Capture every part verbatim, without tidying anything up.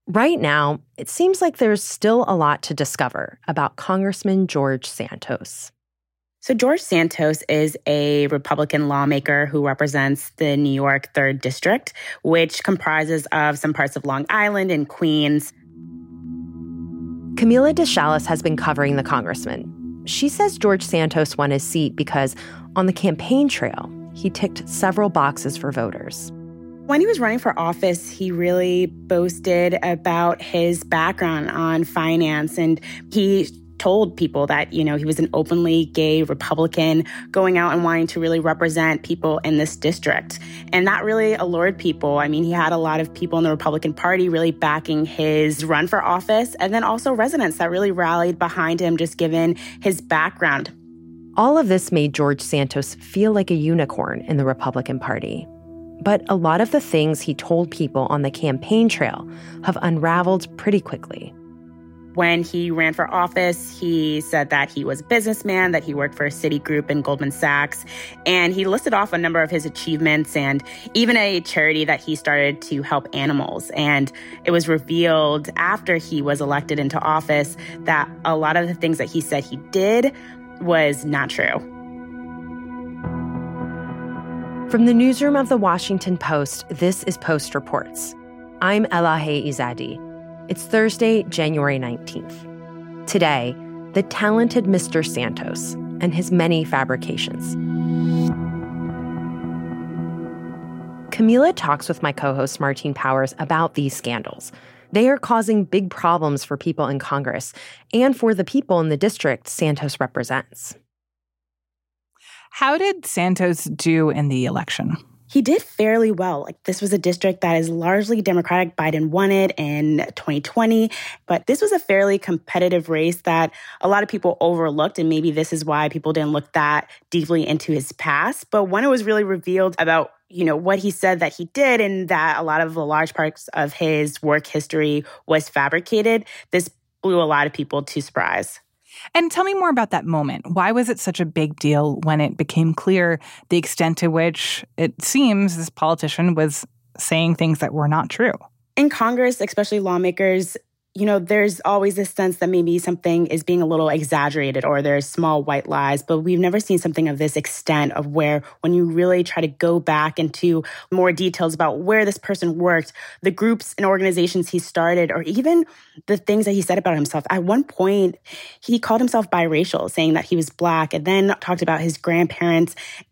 Right now, it seems like there's still a lot to discover about Congressman George Santos. So George Santos is a Republican lawmaker who represents the New York third District, which comprises of some parts of Long Island and Queens. Camila DeShalis has been covering the congressman. She says George Santos won his seat because on the campaign trail, he ticked several boxes for voters. When he was running for office, he really boasted about his background on finance, and he told people that, you know, he was an openly gay Republican going out and wanting to really represent people in this district. And that really allured people. I mean, he had a lot of people in the Republican Party really backing his run for office, and then also residents that really rallied behind him just given his background. All of this made George Santos feel like a unicorn in the Republican Party. But a lot of the things he told people on the campaign trail have unraveled pretty quickly. When he ran for office, he said that he was a businessman, that he worked for Citigroup and Goldman Sachs, and he listed off a number of his achievements and even a charity that he started to help animals. And it was revealed after he was elected into office that a lot of the things that he said he did was not true. From the newsroom of The Washington Post, this is Post Reports. I'm Elahe Izadi. It's Thursday, January nineteenth. Today, the talented Mister Santos and his many fabrications. Camila talks with my co-host Martine Powers about these scandals. They are causing big problems for people in Congress and for the people in the district Santos represents. How did Santos do in the election? He did fairly well. Like, this was a district that is largely Democratic. Biden won it in twenty twenty. But this was a fairly competitive race that a lot of people overlooked. And maybe this is why people didn't look that deeply into his past. But when it was really revealed about, you know, what he said that he did and that a lot of the large parts of his work history was fabricated, this blew a lot of people to surprise. And tell me more about that moment. Why was it such a big deal when it became clear the extent to which it seems this politician was saying things that were not true? In Congress, especially lawmakers, you know, there's always this sense that maybe something is being a little exaggerated or there's small white lies, but we've never seen something of this extent of where when you really try to go back into more details about where this person worked, the groups and organizations he started, or even the things that he said about himself. At one point, he called himself biracial, saying that he was Black, and then talked about his grandparents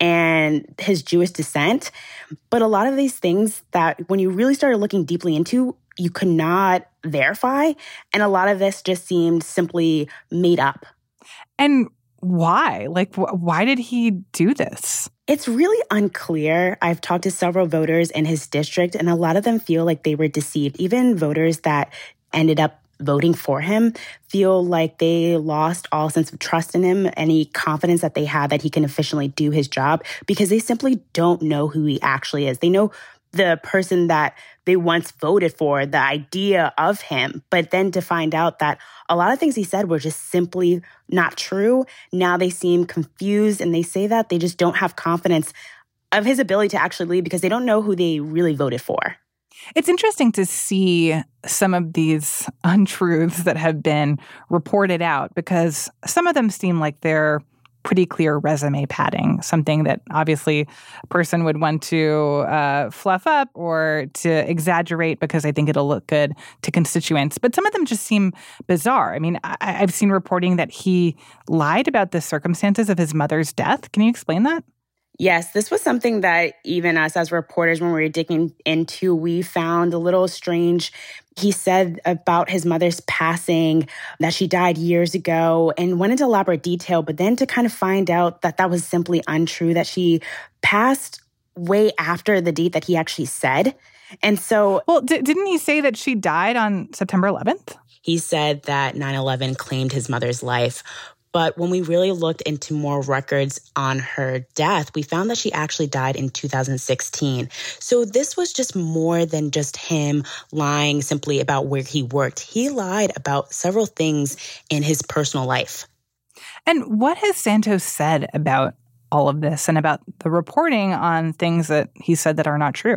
and his Jewish descent. But a lot of these things that when you really started looking deeply into, you could not verify. And a lot of this just seemed simply made up. And why? Like, wh- why did he do this? It's really unclear. I've talked to several voters in his district, and a lot of them feel like they were deceived. Even voters that ended up voting for him feel like they lost all sense of trust in him, any confidence that they had that he can efficiently do his job, because they simply don't know who he actually is. They know the person that they once voted for, the idea of him, but then to find out that a lot of things he said were just simply not true. Now they seem confused, and they say that they just don't have confidence of his ability to actually lead because they don't know who they really voted for. It's interesting to see some of these untruths that have been reported out because some of them seem like they're pretty clear resume padding, something that obviously a person would want to uh, fluff up or to exaggerate because they think it'll look good to constituents. But some of them just seem bizarre. I mean, I- I've seen reporting that he lied about the circumstances of his mother's death. Can you explain that? Yes, this was something that even us as reporters, when we were digging into, we found a little strange. He said about his mother's passing, that she died years ago, and went into elaborate detail, but then to kind of find out that that was simply untrue, that she passed way after the date that he actually said. And so... Well, d- didn't he say that she died on September eleventh? He said that nine eleven claimed his mother's life. But when we really looked into more records on her death, we found that she actually died in two thousand sixteen. So this was just more than just him lying simply about where he worked. He lied about several things in his personal life. And what has Santos said about all of this and about the reporting on things that he said that are not true?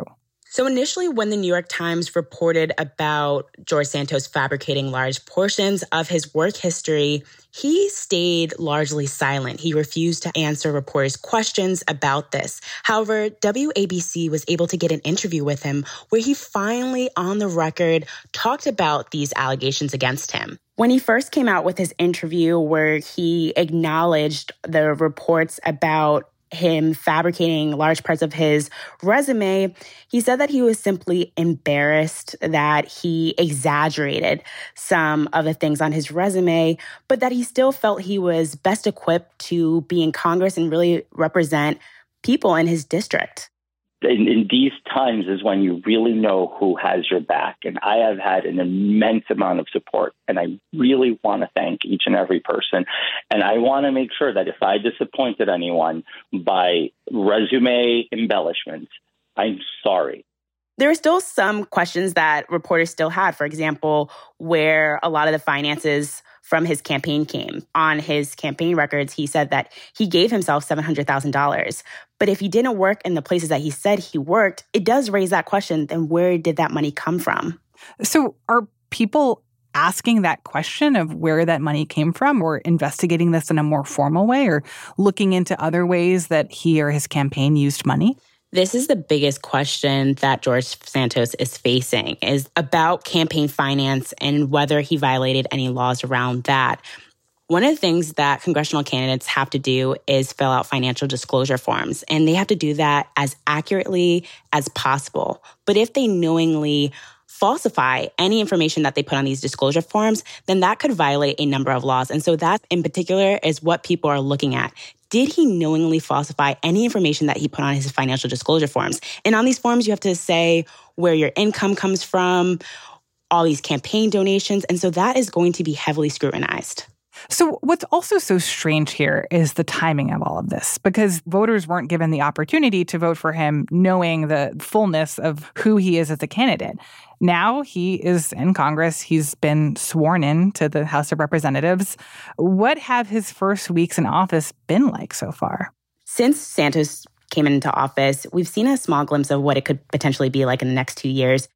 So initially, when the New York Times reported about George Santos fabricating large portions of his work history, he stayed largely silent. He refused to answer reporters' questions about this. However, W A B C was able to get an interview with him where he finally, on the record, talked about these allegations against him. When he first came out with his interview where he acknowledged the reports about him fabricating large parts of his resume, he said that he was simply embarrassed that he exaggerated some of the things on his resume, but that he still felt he was best equipped to be in Congress and really represent people in his district. In, in these times is when you really know who has your back. And I have had an immense amount of support. And I really want to thank each and every person. And I want to make sure that if I disappointed anyone by resume embellishments, I'm sorry. There are still some questions that reporters still had. For example, where a lot of the finances from his campaign came. On his campaign records, he said that he gave himself seven hundred thousand dollars. But if he didn't work in the places that he said he worked, it does raise that question, then where did that money come from? So are people asking that question of where that money came from, or investigating this in a more formal way, or looking into other ways that he or his campaign used money? This is the biggest question that George Santos is facing, is about campaign finance and whether he violated any laws around that. One of the things that congressional candidates have to do is fill out financial disclosure forms, and they have to do that as accurately as possible. But if they knowingly falsify any information that they put on these disclosure forms, then that could violate a number of laws. And so that in particular is what people are looking at. Did he knowingly falsify any information that he put on his financial disclosure forms? And on these forms, you have to say where your income comes from, all these campaign donations. And so that is going to be heavily scrutinized. So what's also so strange here is the timing of all of this, because voters weren't given the opportunity to vote for him knowing the fullness of who he is as a candidate. Now he is in Congress. He's been sworn in to the House of Representatives. What have his first weeks in office been like so far? Since Santos came into office, we've seen a small glimpse of what it could potentially be like in the next two years.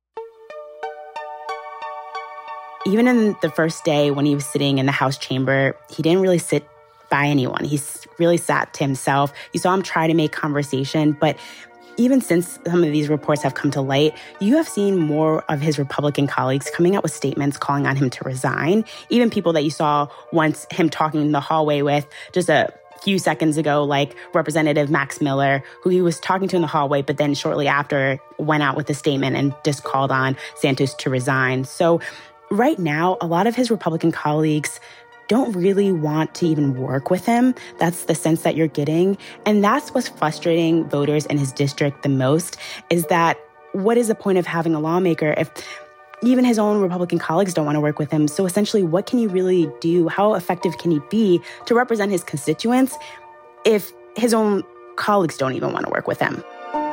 Even in the first day when he was sitting in the House chamber, he didn't really sit by anyone. He really sat to himself. You saw him try to make conversation, but even since some of these reports have come to light, you have seen more of his Republican colleagues coming out with statements calling on him to resign. Even people that you saw once him talking in the hallway with just a few seconds ago, like Representative Max Miller, who he was talking to in the hallway, but then shortly after went out with a statement and just called on Santos to resign. So right now, a lot of his Republican colleagues don't really want to even work with him. That's the sense that you're getting. And that's what's frustrating voters in his district the most, is that what is the point of having a lawmaker if even his own Republican colleagues don't want to work with him? So essentially, what can he really do? How effective can he be to represent his constituents if his own colleagues don't even want to work with him?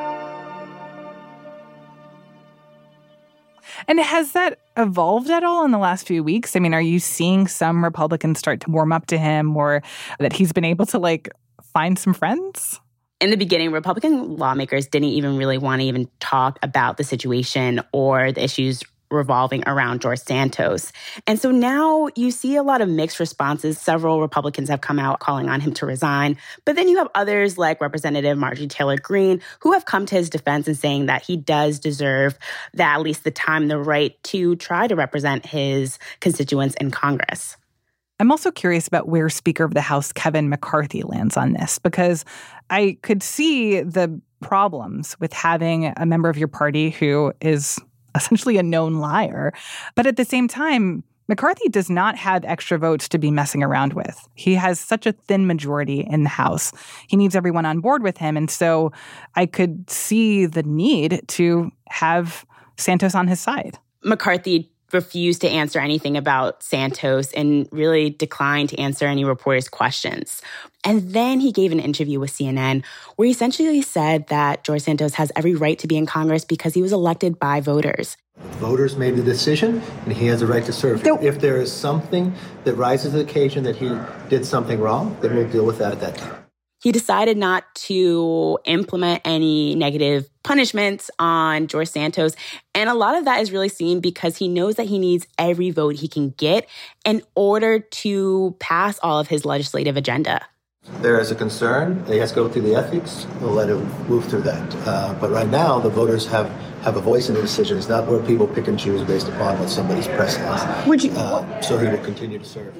And has that evolved at all in the last few weeks? I mean, are you seeing some Republicans start to warm up to him, or that he's been able to, like, find some friends? In the beginning, Republican lawmakers didn't even really want to even talk about the situation or the issues revolving around George Santos. And so now you see a lot of mixed responses. Several Republicans have come out calling on him to resign. But then you have others like Representative Marjorie Taylor Greene, who have come to his defense and saying that he does deserve that, at least the time and the right to try to represent his constituents in Congress. I'm also curious about where Speaker of the House Kevin McCarthy lands on this, because I could see the problems with having a member of your party who is essentially a known liar. But at the same time, McCarthy does not have extra votes to be messing around with. He has such a thin majority in the House. He needs everyone on board with him. And so I could see the need to have Santos on his side. McCarthy refused to answer anything about Santos and really declined to answer any reporters' questions. And then he gave an interview with C N N where he essentially said that George Santos has every right to be in Congress because he was elected by voters. Voters made the decision, and he has a right to serve. So, if there is something that rises to the occasion that he did something wrong, then we'll deal with that at that time. He decided not to implement any negative punishments on George Santos. And a lot of that is really seen because he knows that he needs every vote he can get in order to pass all of his legislative agenda. There is a concern. He has to go through the ethics. We'll let him move through that. Uh, but right now, the voters have, have a voice in the decision. It's not where people pick and choose based upon what somebody's press has. Would you? Uh, so he will continue to serve.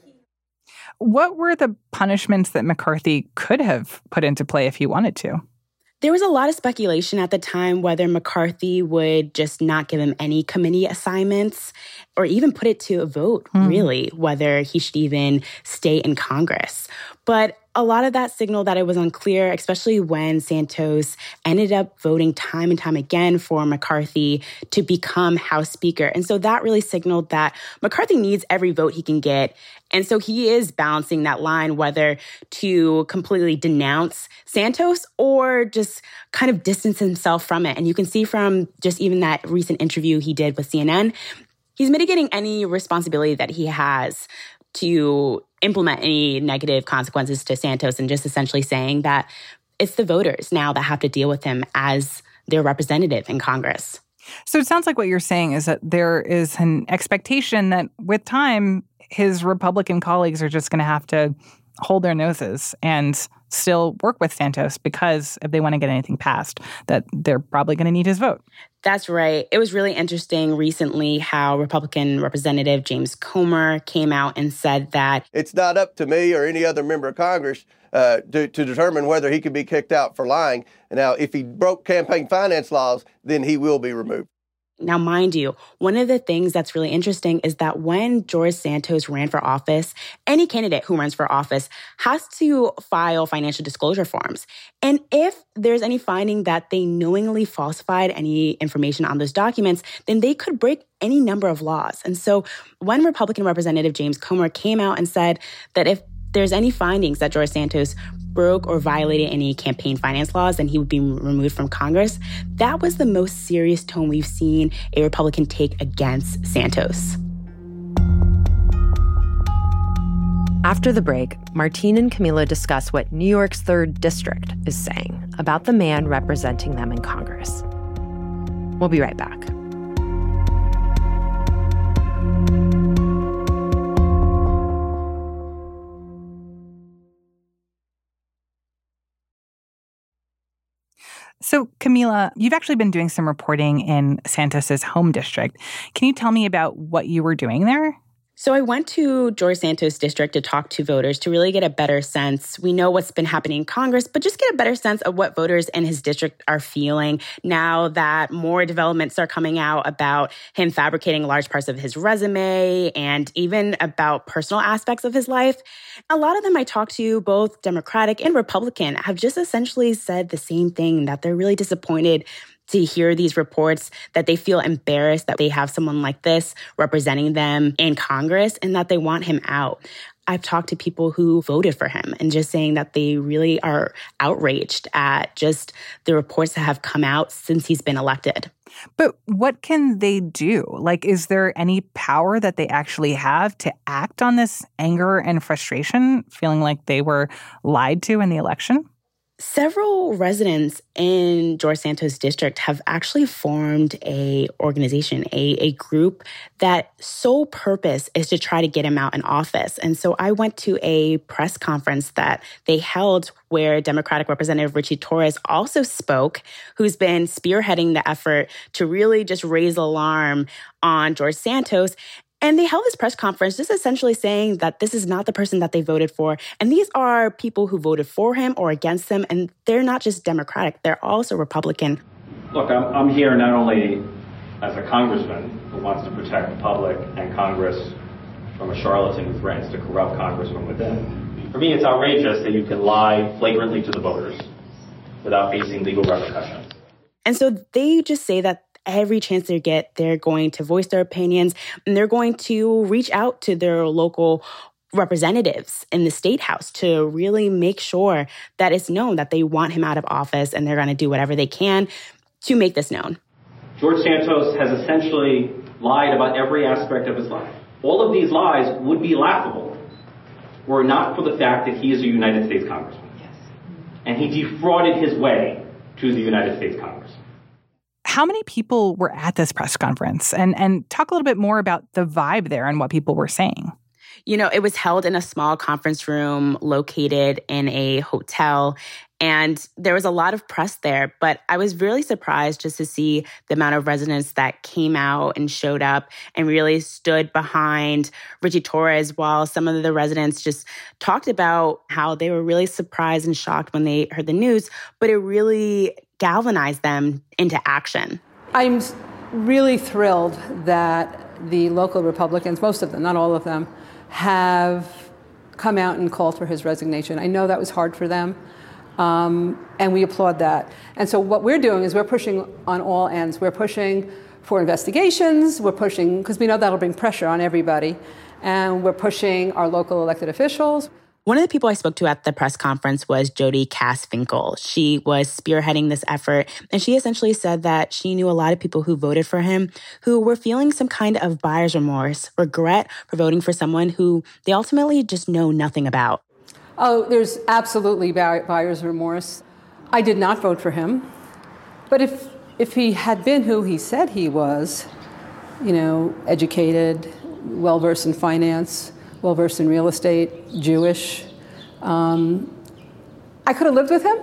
What were the punishments that McCarthy could have put into play if he wanted to? There was a lot of speculation at the time whether McCarthy would just not give him any committee assignments or even put it to a vote, mm. really, whether he should even stay in Congress. But a lot of that signaled that it was unclear, especially when Santos ended up voting time and time again for McCarthy to become House Speaker. And so that really signaled that McCarthy needs every vote he can get. And so he is balancing that line whether to completely denounce Santos or just kind of distance himself from it. And you can see from just even that recent interview he did with C N N, he's mitigating any responsibility that he has to implement any negative consequences to Santos and just essentially saying that it's the voters now that have to deal with him as their representative in Congress. So it sounds like what you're saying is that there is an expectation that with time, his Republican colleagues are just going to have to hold their noses and still work with Santos because if they want to get anything passed, that they're probably going to need his vote. That's right. It was really interesting recently how Republican Representative James Comer came out and said that it's not up to me or any other member of Congress uh, to, to determine whether he could be kicked out for lying. Now, if he broke campaign finance laws, then he will be removed. Now, mind you, one of the things that's really interesting is that when George Santos ran for office, any candidate who runs for office has to file financial disclosure forms. And if there's any finding that they knowingly falsified any information on those documents, then they could break any number of laws. And so when Republican Representative James Comer came out and said that if there's any findings that George Santos broke or violated any campaign finance laws, then he would be removed from Congress. That was the most serious tone we've seen a Republican take against Santos. After the break, Martine and Camila discuss what New York's third District is saying about the man representing them in Congress. We'll be right back. So, Camila, you've actually been doing some reporting in Santos's home district. Can you tell me about what you were doing there? So I went to George Santos' district to talk to voters to really get a better sense. We know what's been happening in Congress, but just get a better sense of what voters in his district are feeling now that more developments are coming out about him fabricating large parts of his resume and even about personal aspects of his life. A lot of them I talked to, both Democratic and Republican, have just essentially said the same thing, that they're really disappointed to hear these reports, that they feel embarrassed that they have someone like this representing them in Congress and that they want him out. I've talked to people who voted for him and just saying that they really are outraged at just the reports that have come out since he's been elected. But what can they do? Like, is there any power that they actually have to act on this anger and frustration, feeling like they were lied to in the election? Several residents in George Santos' district have actually formed a organization, a, a group that sole purpose is to try to get him out in office. And so I went to a press conference that they held where Democratic Representative Richie Torres also spoke, who's been spearheading the effort to really just raise alarm on George Santos. And they held this press conference just essentially saying that this is not the person that they voted for. And these are people who voted for him or against him. And they're not just Democratic, they're also Republican. Look, I'm, I'm here not only as a congressman who wants to protect the public and Congress from a charlatan who threatens to corrupt Congress from within. For me, it's outrageous that you can lie flagrantly to the voters without facing legal repercussions. And so they just say that every chance they get, they're going to voice their opinions and they're going to reach out to their local representatives in the state house to really make sure that it's known that they want him out of office and they're going to do whatever they can to make this known. George Santos has essentially lied about every aspect of his life. All of these lies would be laughable were it not for the fact that he is a United States Congressman. Yes. and he defrauded his way to the United States Congress. How many people were at this press conference? And and talk a little bit more about the vibe there and what people were saying. You know, it was held in a small conference room located in a hotel. And there was a lot of press there, but I was really surprised just to see the amount of residents that came out and showed up and really stood behind Richie Torres, while some of the residents just talked about how they were really surprised and shocked when they heard the news, but it really galvanized them into action. I'm really thrilled that the local Republicans, most of them, not all of them, have come out and called for his resignation. I know that was hard for them. Um, and we applaud that. And so what we're doing is we're pushing on all ends. We're pushing for investigations. We're pushing, because we know that'll bring pressure on everybody. And we're pushing our local elected officials. One of the people I spoke to at the press conference was Jody Cass-Finkel. She was spearheading this effort, and she essentially said that she knew a lot of people who voted for him who were feeling some kind of buyer's remorse, regret for voting for someone who they ultimately just know nothing about. Oh, there's absolutely buyer's remorse. I did not vote for him. But if if he had been who he said he was, you know, educated, well-versed in finance, well-versed in real estate, Jewish, um, I could have lived with him.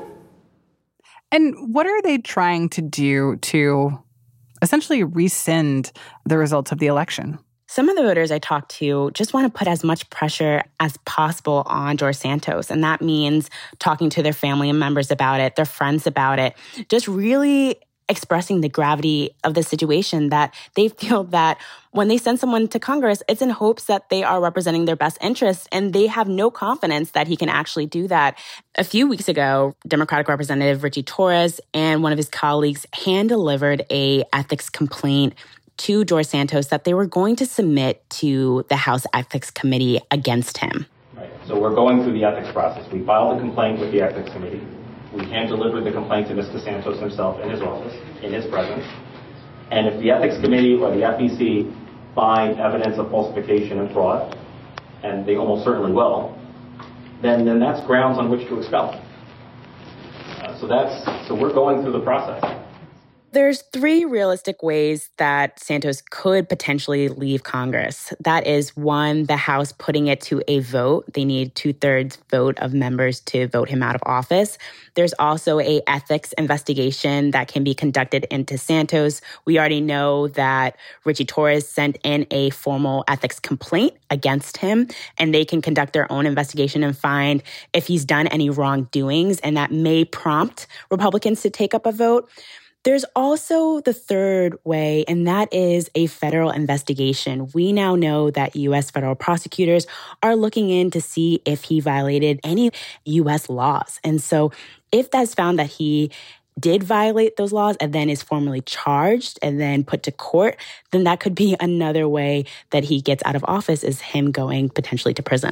And what are they trying to do to essentially rescind the results of the election? Some of the voters I talked to just want to put as much pressure as possible on George Santos. And that means talking to their family members about it, their friends about it, just really expressing the gravity of the situation, that they feel that when they send someone to Congress, it's in hopes that they are representing their best interests, and they have no confidence that he can actually do that. A few weeks ago, Democratic Representative Richie Torres and one of his colleagues hand-delivered a ethics complaint to George Santos that they were going to submit to the House Ethics Committee against him. Right. So we're going through the ethics process. We filed a complaint with the Ethics Committee. We hand-delivered the complaint to Mister Santos himself in his office, in his presence. And if the Ethics Committee or the F E C find evidence of falsification and fraud, and they almost certainly will, then, then that's grounds on which to expel. Uh, so that's so we're going through the process. There's three realistic ways that Santos could potentially leave Congress. That is, one, the House putting it to a vote. They need two-thirds vote of members to vote him out of office. There's also a ethics investigation that can be conducted into Santos. We already know that Richie Torres sent in a formal ethics complaint against him, and they can conduct their own investigation and find if he's done any wrongdoings, and that may prompt Republicans to take up a vote. There's also the third way, and that is a federal investigation. We now know that U S federal prosecutors are looking in to see if he violated any U S laws. And so if that's found that he did violate those laws and then is formally charged and then put to court, then that could be another way that he gets out of office, is him going potentially to prison.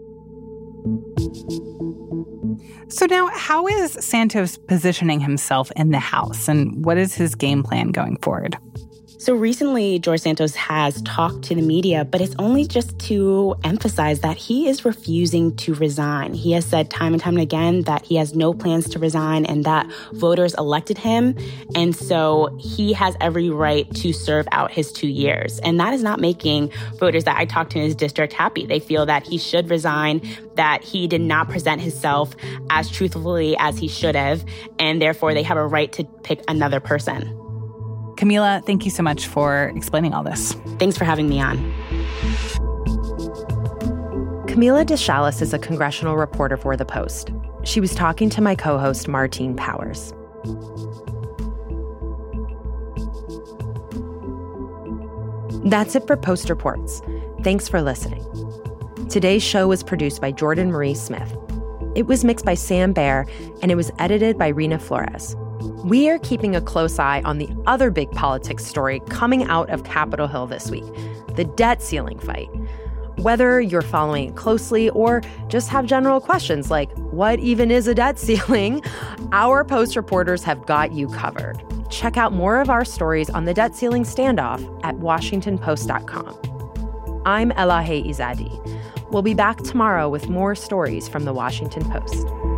So now, how is Santos positioning himself in the House, and what is his game plan going forward? So recently, George Santos has talked to the media, but it's only just to emphasize that he is refusing to resign. He has said time and time and again that he has no plans to resign and that voters elected him. And so he has every right to serve out his two years. And that is not making voters that I talked to in his district happy. They feel that he should resign, that he did not present himself as truthfully as he should have, and therefore they have a right to pick another person. Camila, thank you so much for explaining all this. Thanks for having me on. Camila Deschalis is a congressional reporter for The Post. She was talking to my co-host, Martine Powers. That's it for Post Reports. Thanks for listening. Today's show was produced by Jordan Marie Smith. It was mixed by Sam Baer, and it was edited by Rena Flores. We are keeping a close eye on the other big politics story coming out of Capitol Hill this week, the debt ceiling fight. Whether you're following it closely or just have general questions like, what even is a debt ceiling? Our Post reporters have got you covered. Check out more of our stories on the debt ceiling standoff at washington post dot com. I'm Elahe Izadi. We'll be back tomorrow with more stories from the Washington Post.